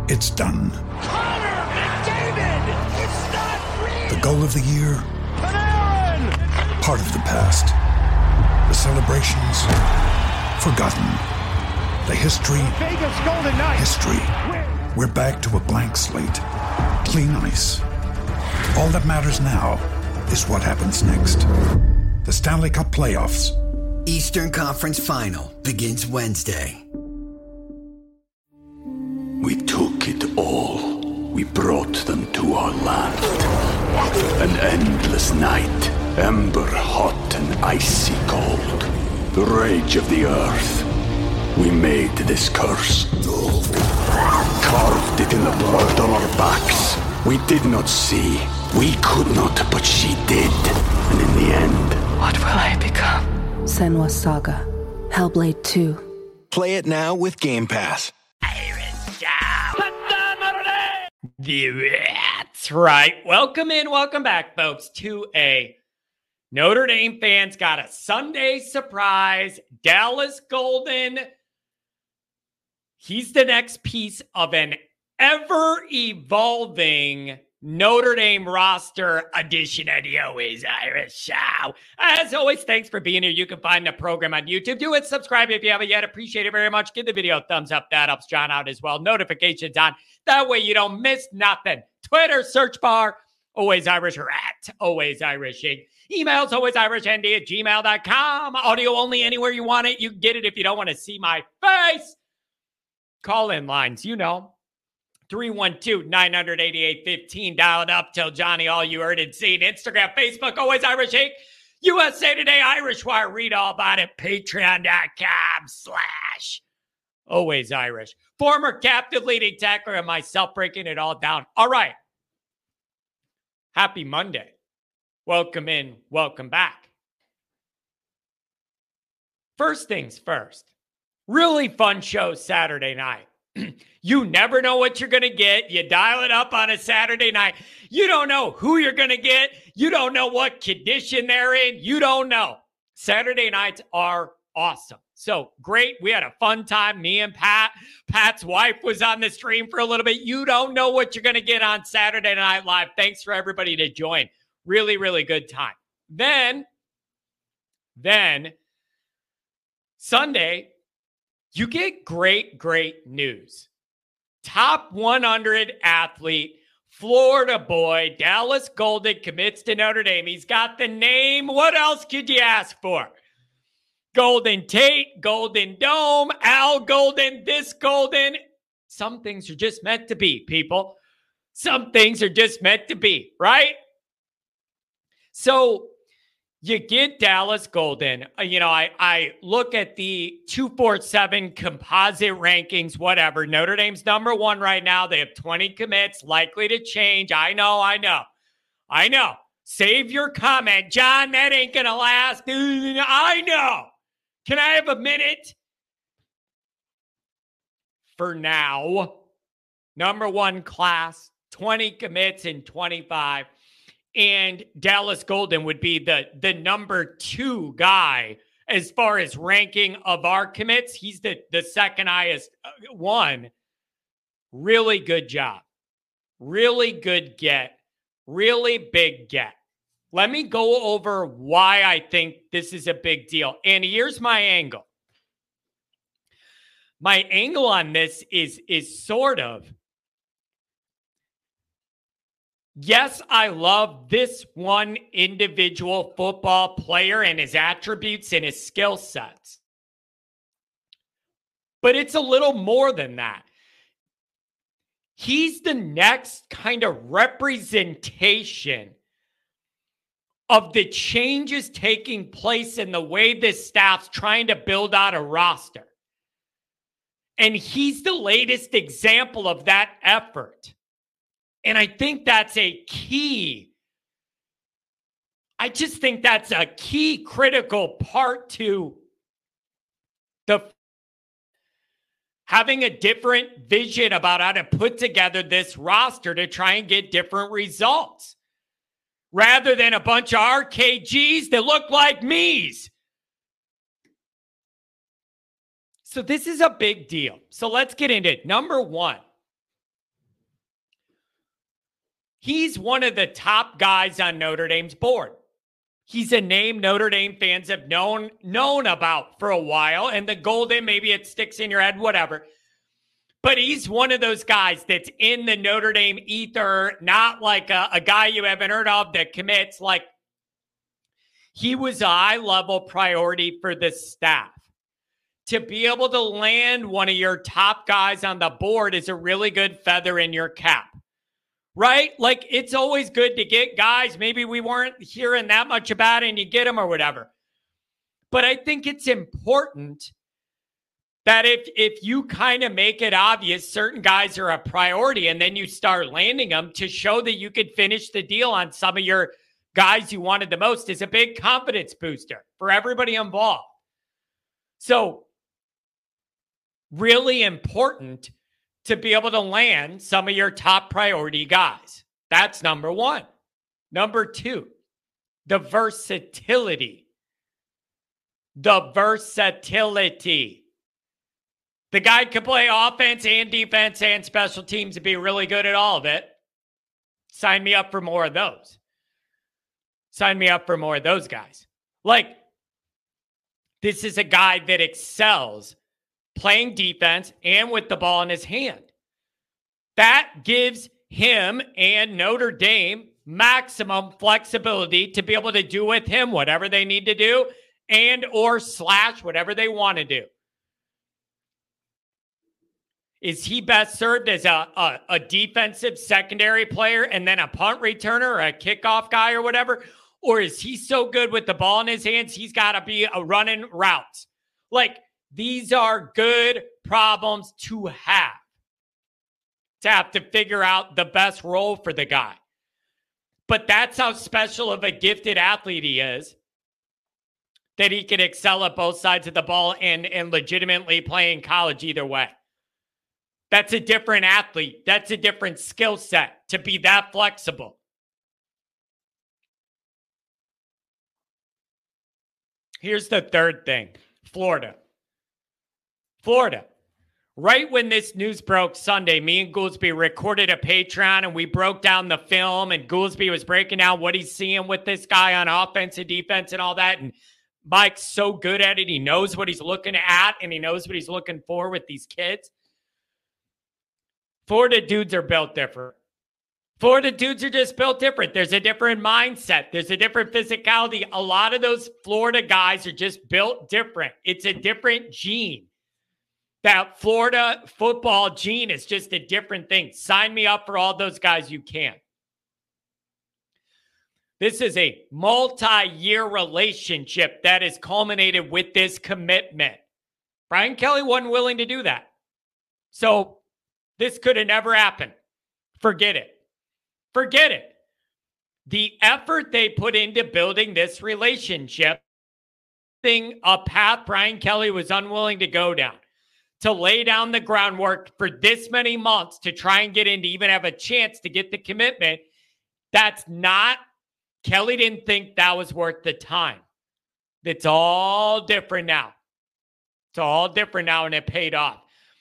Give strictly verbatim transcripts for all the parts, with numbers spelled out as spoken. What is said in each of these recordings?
It's done. Connor McDavid! It's not real! The goal of the year? Panarin! Part of the past. The celebrations? Forgotten. The history? Vegas Golden Knights! History. We're back to a blank slate. Clean ice. All that matters now is what happens next. The Stanley Cup Playoffs. Eastern Conference Final begins Wednesday. We took it all. We brought them to our land. An endless night, ember hot and icy cold. The rage of the earth. We made this curse. Carved it in the blood on our backs. We did not see. We could not, but she did. And in the end... What will I become? Senua's Saga. Hellblade two. Play it now with Game Pass. That's right. Welcome in, welcome back, folks, to a Notre Dame fans got a Sunday surprise. Dallas Golden. He's the next piece of an ever-evolving Notre Dame roster edition of the Always Irish Show. As always, thanks for being here. You can find the program on YouTube. Do it. Subscribe if you haven't yet. Appreciate it very much. Give the video a thumbs up. That helps John out as well. Notifications on. That way you don't miss nothing. Twitter search bar, Always Irish or at Always Irishing. Emails, alwaysIrishND at gmail dot com. Audio only anywhere you want it. You can get it if you don't want to see my face. Call-in lines, you know. three one two, nine eight eight, one five. Dial it up. Tell Johnny all you heard and seen. Instagram, Facebook, Always Irish Inc. U S A Today, Irish Wire. Read all about it. Patreon.com slash Always Irish. Former captive leading tackler and myself breaking it all down. All right. Happy Monday. Welcome in. Welcome back. First things first. Really fun show Saturday night. You never know what you're going to get. You dial it up on a Saturday night. You don't know who you're going to get. You don't know what condition they're in. You don't know. Saturday nights are awesome. So great. We had a fun time. Me and Pat. Pat's wife was on the stream for a little bit. You don't know what you're going to get on Saturday Night Live. Thanks for everybody to join. Really, really good time. Then, then Sunday, you get great, great news. Top one hundred athlete, Florida boy, Dallas Golden commits to Notre Dame. He's got the name. What else could you ask for? Golden Tate, Golden Dome, Al Golden, this Golden. Some things are just meant to be, people. Some things are just meant to be, right? So you get Dallas Golden. Uh, you know, I, I look at the two forty-seven composite rankings, whatever. Notre Dame's number one right now. They have twenty commits, likely to change. I know, I know. I know. Save your comment. John, that ain't going to last. I know. Can I have a minute? For now, number one class, twenty commits in twenty-five. And Dallas Golden would be the, the number two guy as far as ranking of our commits. He's the, the second highest one. Really good job. Really good get. Really big get. Let me go over why I think this is a big deal. And here's my angle. My angle on this is, is sort of, yes, I love this one individual football player and his attributes and his skill sets. But it's a little more than that. He's the next kind of representation of the changes taking place in the way this staff's trying to build out a roster. And he's the latest example of that effort. And I think that's a key. I just think that's a key critical part to the having a different vision about how to put together this roster to try and get different results. Rather than a bunch of R K Gs that look like me's. So this is a big deal. So let's get into it. Number one, He's one of the top guys on Notre Dame's board. He's a name Notre Dame fans have known, known about for a while. And the Golden, maybe it sticks in your head, whatever. But he's one of those guys that's in the Notre Dame ether, not like a, a guy you haven't heard of that commits. Like, he was a high-level priority for the staff. To be able to land one of your top guys on the board is a really good feather in your cap. Right? Like, it's always good to get guys. Maybe we weren't hearing that much about it and you get them or whatever. But I think it's important that if if you kind of make it obvious certain guys are a priority and then you start landing them to show that you could finish the deal on some of your guys you wanted the most is a big confidence booster for everybody involved. So, really important to be able to land some of your top priority guys. That's number one. Number two, the versatility. The versatility. The guy could play offense and defense and special teams and be really good at all of it. Sign me up for more of those. Sign me up for more of those guys. Like, this is a guy that excels playing defense and with the ball in his hand. That gives him and Notre Dame maximum flexibility to be able to do with him whatever they need to do and or slash whatever they want to do. Is he best served as a, a, a defensive secondary player and then a punt returner or a kickoff guy or whatever? Or is he so good with the ball in his hands, he's got to be a running routes? Like, these are good problems to have. To have to figure out the best role for the guy. But that's how special of a gifted athlete he is. That he can excel at both sides of the ball and, and legitimately play in college either way. That's a different athlete. That's a different skill set to be that flexible. Here's the third thing. Florida. Florida. Right when this news broke Sunday, me and Goolsby recorded a Patreon and we broke down the film and Goolsby was breaking down what he's seeing with this guy on offense and defense and all that. And Mike's so good at it. He knows what he's looking at and he knows what he's looking for with these kids. Florida dudes are built different. Florida dudes are just built different. There's a different mindset. There's a different physicality. A lot of those Florida guys are just built different. It's a different gene. That Florida football gene is just a different thing. Sign me up for all those guys you can. This is a multi-year relationship that is culminated with this commitment. Brian Kelly wasn't willing to do that. So this could have never happened. Forget it. Forget it. The effort they put into building this relationship, thing a path Brian Kelly was unwilling to go down, to lay down the groundwork for this many months to try and get in to even have a chance to get the commitment, that's not, Kelly didn't think that was worth the time. It's all different now. It's all different now, and it paid off.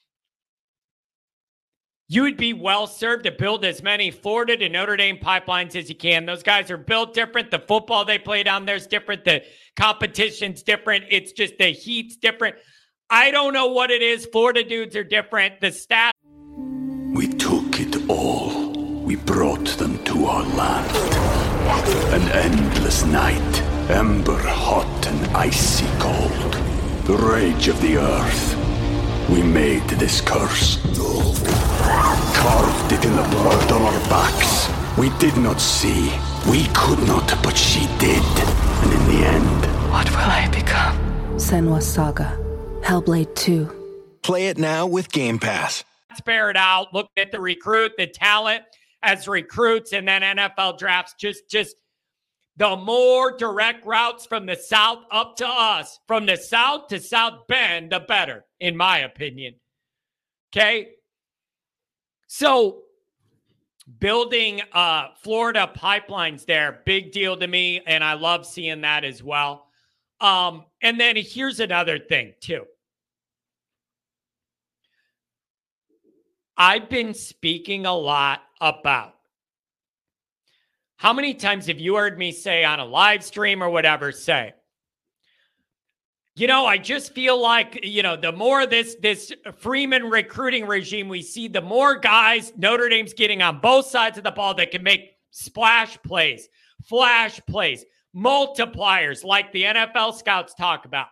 You would be well served to build as many Florida to Notre Dame pipelines as you can. Those guys are built different. The football they play down there is different. The competition's different. It's just the heat's different. I don't know what it is. Florida dudes are different. The staff. We took it all. We brought them to our land. An endless night, ember hot and icy cold. The rage of the earth. We made this curse. Carved it in the blood on our backs. We did not see. We could not, but she did. And in the end, what will I become? Senua's Saga. Hellblade two. Play it now with Game Pass. Spare it out. Look at the recruit, the talent as recruits, and then N F L drafts. Just, just the more direct routes from the south up to us, from the south to South Bend, the better, in my opinion. Okay? So, building uh, Florida pipelines there, big deal to me, and I love seeing that as well. Um, and then here's another thing, too. I've been speaking a lot about How many times have you heard me say on a live stream or whatever, say, you know, I just feel like, you know, the more this this Freeman recruiting regime we see, the more guys Notre Dame's getting on both sides of the ball that can make splash plays, flash plays, multipliers like the N F L scouts talk about.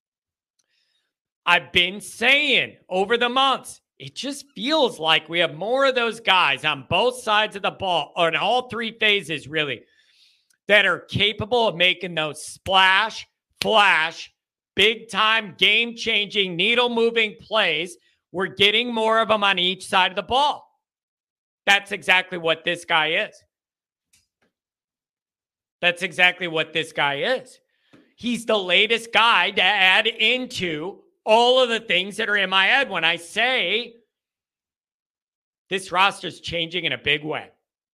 I've been saying over the months, it just feels like we have more of those guys on both sides of the ball, or in all three phases, really, that are capable of making those splash, flash, big-time, game-changing, needle-moving plays. We're getting more of them on each side of the ball. That's exactly what this guy is. That's exactly what this guy is. He's the latest guy to add into all of the things that are in my head when I say this roster's changing in a big way.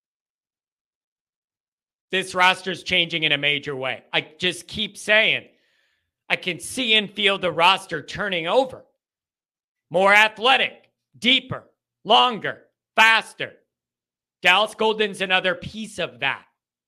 This roster's changing in a major way. I just keep saying, I can see and feel the roster turning over. More athletic, deeper, longer, faster. Dallas Golden's another piece of that.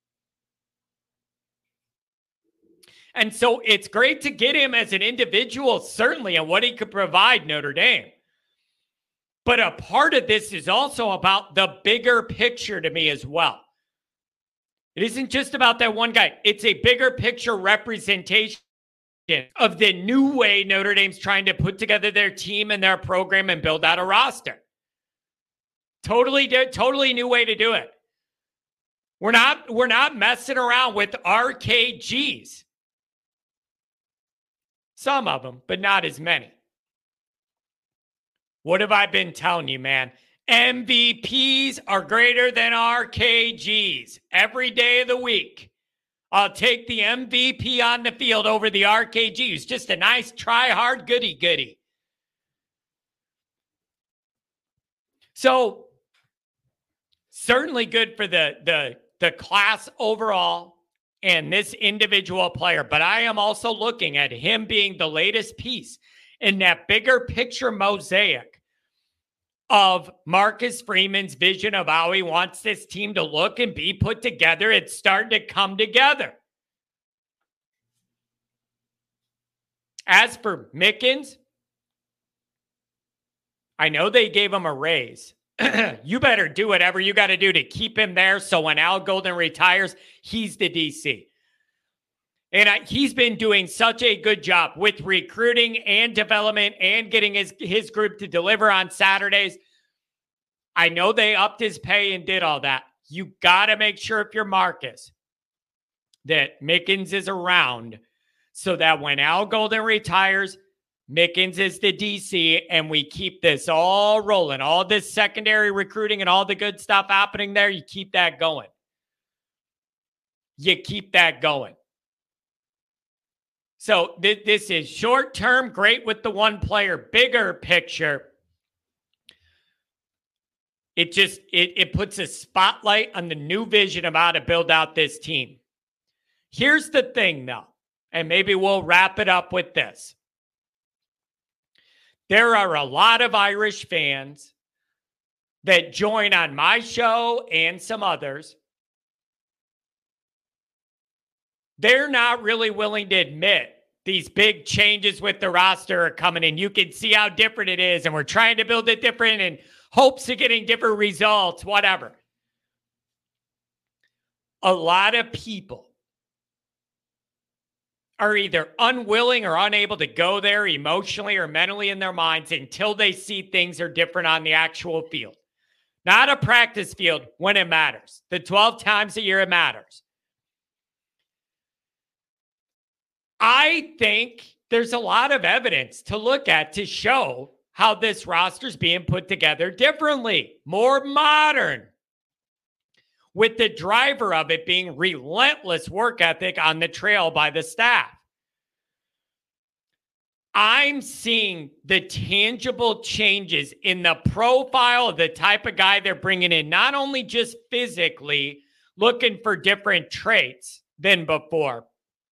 And so it's great to get him as an individual, certainly, and what he could provide Notre Dame. But a part of this is also about the bigger picture to me as well. It isn't just about that one guy. It's a bigger picture representation of the new way Notre Dame's trying to put together their team and their program and build out a roster. Totally, totally new way to do it. We're not, we're not messing around with R K Gs. Some of them, but not as many. What have I been telling you, man? M V Ps are greater than R K Gs every day of the week. I'll take the M V P on the field over the R K G. It's just a nice try-hard goody-goody. So, certainly good for the, the, the class overall and this individual player, but I am also looking at him being the latest piece in that bigger picture mosaic of Marcus Freeman's vision of how he wants this team to look and be put together. It's starting to come together. As for Mickens, I know they gave him a raise. You better do whatever you got to do to keep him there so when Al Golden retires, he's the D C. And I, he's been doing such a good job with recruiting and development and getting his, his group to deliver on Saturdays. I know they upped his pay and did all that. You got to make sure if you're Marcus that Mickens is around so that when Al Golden retires, Mickens is the D C, and we keep this all rolling. All this secondary recruiting and all the good stuff happening there, you keep that going. You keep that going. So th- this is short-term, great with the one player, bigger picture. It just, it, it puts a spotlight on the new vision of how to build out this team. Here's the thing, though, and maybe we'll wrap it up with this. There are a lot of Irish fans that join on my show and some others. They're not really willing to admit these big changes with the roster are coming in. You can see how different it is, and we're trying to build it different in hopes of getting different results, whatever. A lot of people are either unwilling or unable to go there emotionally or mentally in their minds until they see things are different on the actual field. Not a practice field when it matters. The twelve times a year it matters. I think there's a lot of evidence to look at to show how this roster's being put together differently, more modern, with the driver of it being relentless work ethic on the trail by the staff. I'm seeing the tangible changes in the profile of the type of guy they're bringing in, not only just physically looking for different traits than before,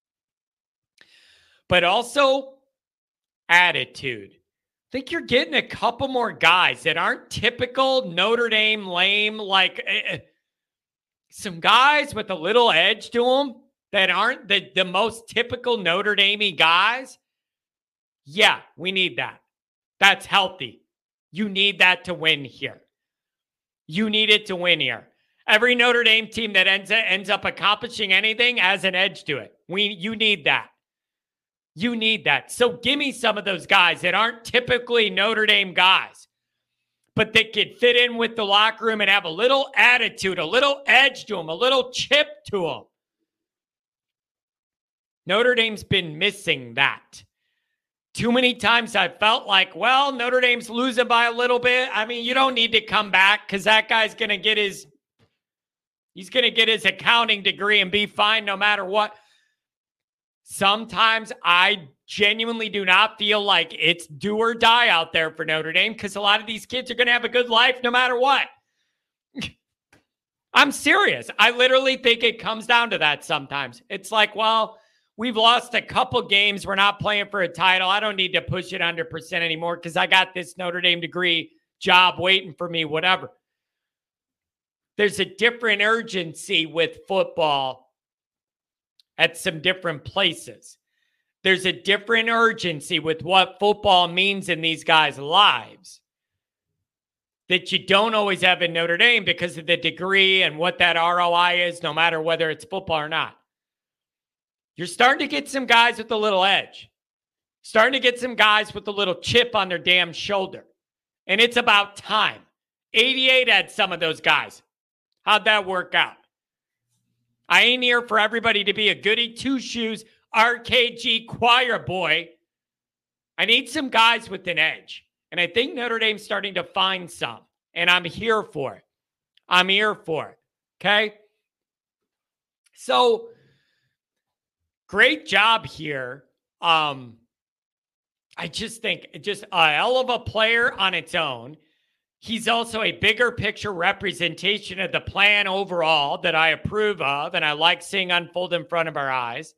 but also attitude. I think you're getting a couple more guys that aren't typical Notre Dame lame, like uh, some guys with a little edge to them that aren't the, the most typical Notre Dame guys. Yeah, we need that. That's healthy. You need that to win here. You need it to win here. Every Notre Dame team that ends, ends up accomplishing anything has an edge to it. We, you need that. You need that. So give me some of those guys that aren't typically Notre Dame guys, but that can fit in with the locker room and have a little attitude, a little edge to them, a little chip to them. Notre Dame's been missing that. Too many times I felt like, well, Notre Dame's losing by a little bit. I mean, you don't need to come back because that guy's going to get his, he's going to get his accounting degree and be fine no matter what. Sometimes I genuinely do not feel like it's do or die out there for Notre Dame because a lot of these kids are going to have a good life no matter what. I'm serious. I literally think it comes down to that sometimes. It's like, well, we've lost a couple games. We're not playing for a title. I don't need to push it one hundred percent anymore because I got this Notre Dame degree job waiting for me, whatever. There's a different urgency with football at some different places. There's a different urgency with what football means in these guys' lives that you don't always have in Notre Dame because of the degree and what that R O I is, no matter whether it's football or not. You're starting to get some guys with a little edge. Starting to get some guys with a little chip on their damn shoulder. And it's about time. eighty-eight had some of those guys. How'd that work out? I ain't here for everybody to be a goody two-shoes R K G choir boy. I need some guys with an edge. And I think Notre Dame's starting to find some. And I'm here for it. I'm here for it. Okay? So, great job here. Um, I just think just a hell of a player on its own. He's also a bigger picture representation of the plan overall that I approve of and I like seeing unfold in front of our eyes.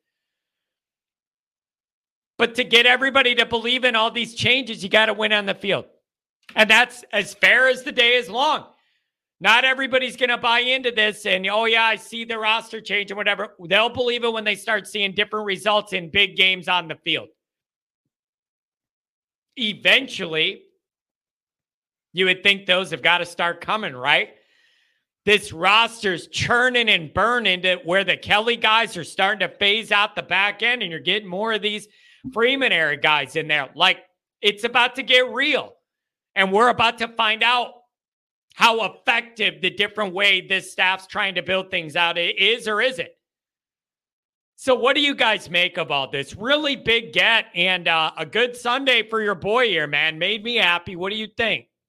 But to get everybody to believe in all these changes, you got to win on the field. And that's as fair as the day is long. Not everybody's going to buy into this and, oh, yeah, I see the roster change and whatever. They'll believe it when they start seeing different results in big games on the field. Eventually, you would think those have got to start coming, right? This roster's churning and burning to where the Kelly guys are starting to phase out the back end and you're getting more of these Freeman era guys in there. Like, it's about to get real. And we're about to find out how effective the different way this staff's trying to build things out is or isn't. So what do you guys make of all this? Really big get and uh, a good Sunday for your boy here, man. Made me happy. What do you think?